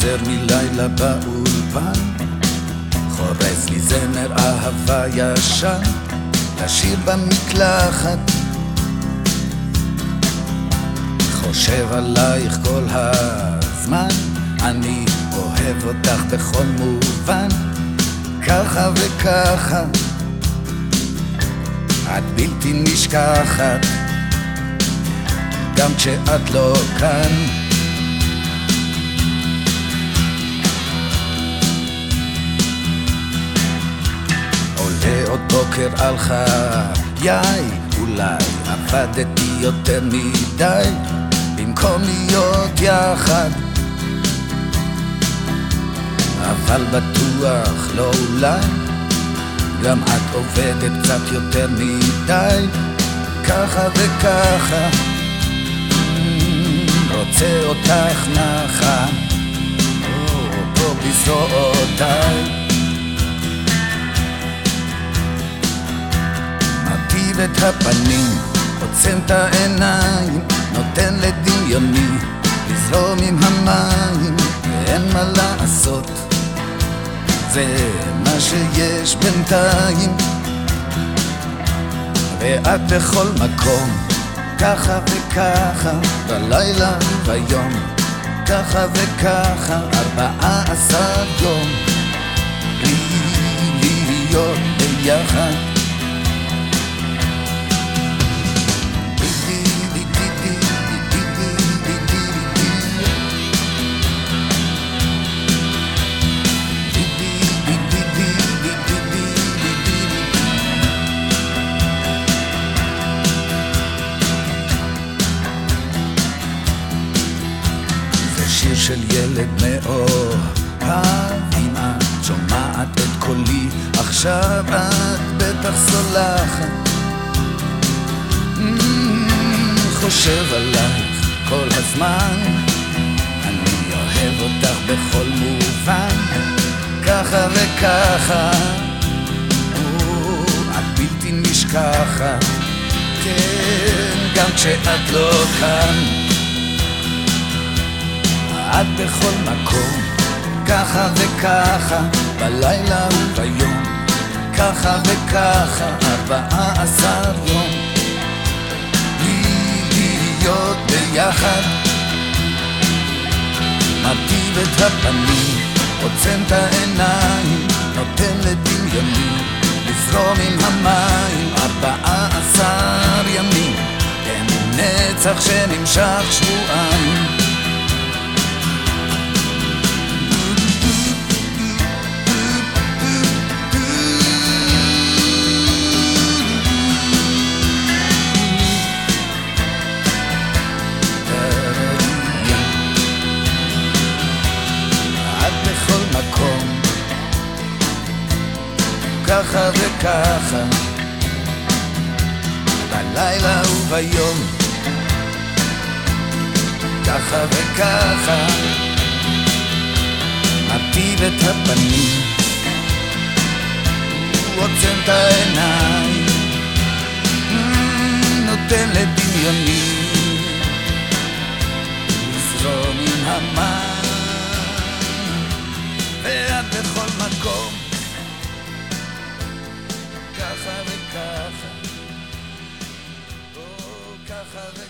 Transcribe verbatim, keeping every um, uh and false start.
חוזר מלילה באולפן, חורז לי זמר אהבה ישן, לשיר במקלחת, חושב עלייך כל הזמן, אני אוהב אותך בכל מובן, ככה וככה, את בלתי נשכחת, גם כשאת לא כאן. עולה עוד בוקר על חיי, אולי עבדתי יותר מדי, במקום להיות יחד, אבל בטוח לא אולי, גם את עובדת קצת יותר מדי, ככה וככה, רוצה אותך נחה, פה בזרועותיי, מרטיב את הפנים, עוצם את העיניים, נותן לדמיוני לזרום עם המים, ואין מה לעשות, זה מה שיש בינתיים, ואת בכל מקום, ככה וככה, בלילה וביום, ככה וככה, ארבעה עשר יום, בלי להיות ביחד. שיר של ילד מאוהב, אם את שומעת את קולי עכשיו, את בטח סולחת, חושב עלייך כל הזמן, אני אוהב אותך בכל מובן, ככה וככה, את בלתי נשכחת, כן, גם כשאת לא כאן, את בכל מקום, ככה וככה, בלילה וביום, ככה וככה, ארבעה עשר יום, בלי להיות ביחד, מרטיב את הפנים, עוצם את העיניים, נותן לדמיוני לזרום עם המים, ארבעה עשר ימים, אין נצח שנמשך שבועיים, ככה וככה, בלילה וביום, ככה וככה, מרטיב את הפנים, עוצם את העיניים, נותן לדמיוני לזרום עם המים, ואת בכל מקום, ככה וככה, ככה וככה.